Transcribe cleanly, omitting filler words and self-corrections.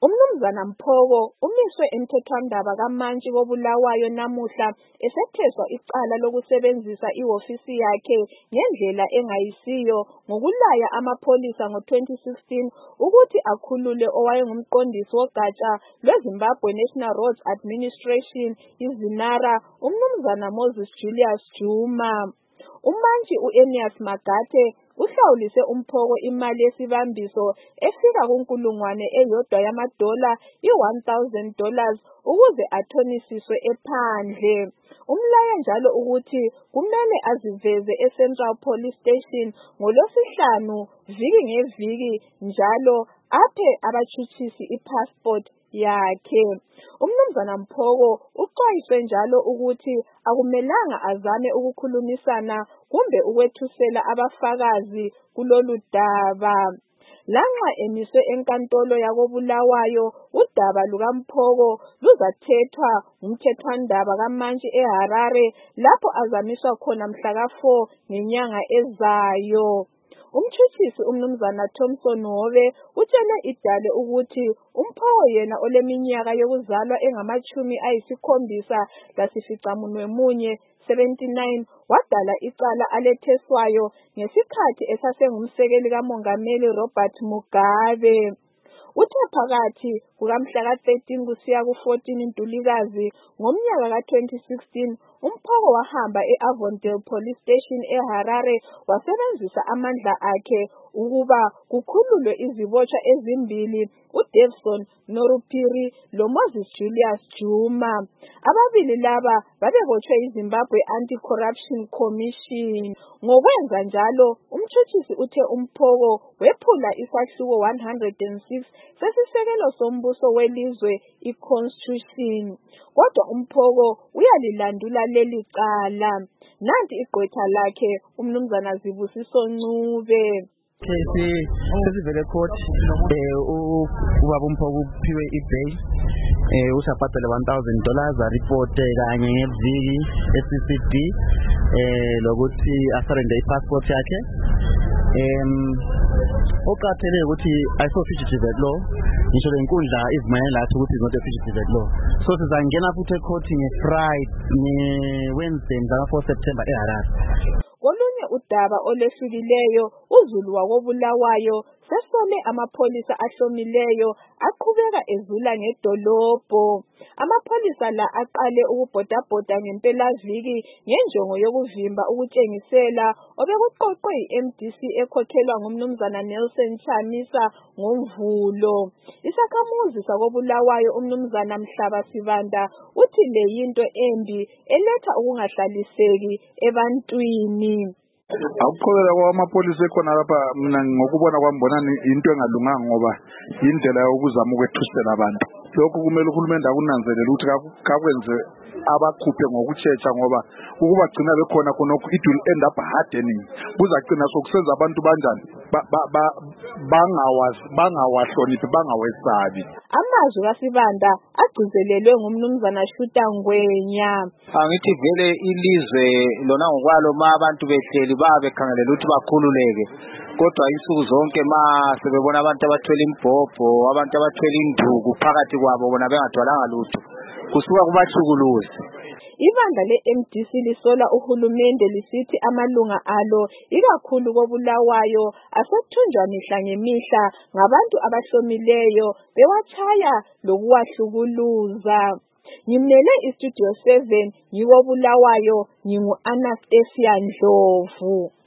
Umnumzana Mphoko umiswe emthethwandaba kaMantshi koBulawayo namuhla esetheswa icala lokusebenzisa ihhovisi yakhe ngendlela engayisiyo ngokulaya amapholisa ngo-2016 ukuthi akhulule owayengumqondisi wogatsha lweZimbabwe National Roads Administration iZINARA uMnumzana Moses Julius Juma. UMantshi u-Ennius Magathe uhlawulise uMphoko imali yesibambiso efika $1,000 $1,000 ukuze athonisiswe ephandle. Umlaye njalo ukuthi kumele aziveze eCentral Police Station ngoLwesihlanu viki ngeviki njalo aphe abatshutshisi ipassport yakhe. Umnumzana Mphoko uxwayiswe njalo ukuthi akumelanga azame ukukhulumisana kumbe ukwethusela abafakazi kulolu daba. Lanxa emiswe enkantolo yakoBulawayo, udaba lukaMphoko luzathethwa umthethwandaba kaMantshi eHarare lapho azamiswa khona mhla ka-4 ngenyanga ezayo. Umtshutshisi uMnumzana Thompson Hobe utshele iDale ukuthi uMphoko yena oleminyaka yokuzalwa engama-79 79 wadala icala aletheswayo ngesikhathi esasengumsekeli kaMongameli Robert Mugabe. Uthe phakathi kukamhla ka-13 kusiya ku-14 Ntulikazi ngomnyaka ka-2016 uMphoko wahamba e-Avondale Police Station eHarare wasebenzisa amandla akhe ukuba kukhululwe izibotshwa ezimbili uDavson Norupiri loMoses Julius Juma. Ababili laba babebotshwe yiZimbabwe Anti-Corruption Commission. Ngokwenza njalo, umtshutshisi uthe uMphoko wephula isahluko 106 sesisekelo sombuso welizwe i-Constitution. Kodwa uMphoko uyalilandula leli cala. Nanti igqwetha lakhe uMnumzana Zibusiso Ncube. Sesivele court ubaba uMphoko uphiwe i-bail usabhadala $1,000 aripote kanye ngeviki eCCD lokuthi asurrender ipassport yakhe. Oqathele ukuthi ayisiyo-fugitive at law, ngisho le nkundla ivumelane lathi ukuthi is not a fugitive at law. So sizangena futhi ecourt nge-Wednesday mhlaka-4 September eHarare. Kolunye udaba olwehlukileyo, uZulu wakoBulawayo sesole amapholisa ahlomileyo aqhubeka ezula ngedolobho. Amapholisa la aqale ukubhodabhoda ngempelaviki ngenjongo yokuvimba ukutshengisela obekuqoqwe i-MDC ekhokhelwa ngumnumzana Nelson Chamisa ngoMvulo. Isakhamuzi sakoBulawayo uMnumzana Mhlaba Sibanda uthi le yinto embi eletha ukungahlaliseki ebantwini. Akukholelwa kwamapolisa ekhona lapha mina ngokubona kwami mbona into engalunganga ngoba indlela yokuzama ukwethusela abantu. Lokho kumele uhulumende akunanzelele ukuthi kakwenze abakhuphe ngokutshetsha ngoba ukuba gcina bekhona khonokho it will end up hardening. Kuzagcina sokusenza abantu banjani bangawahloniphi bangawesabi. Amazwi kaSibanda agcizelelwe ngumnumzana Shuta Ngwenya. Angithi vele ilizwe lona ngokwalo abantu behleli bekhangelela ukuthi bakhululeke, kodwa insuku zonke sebebona abantu abathwele imbhobho, abantu abathwele induku phakathi kwabo bona bengathwalanga lutho, kusuka kubahlukuluse. Ibandla le-MDC lisola uhulumende lisithi amalunga alo ikakhulu koBulawayo asethunjwa mihla ngemihla ngabantu abahlomileyo bewatshaya lokuwahlukuluza. Ngimele iStudio 7 ngikoBulawayo, ngingu-Anastasia Ndlovu.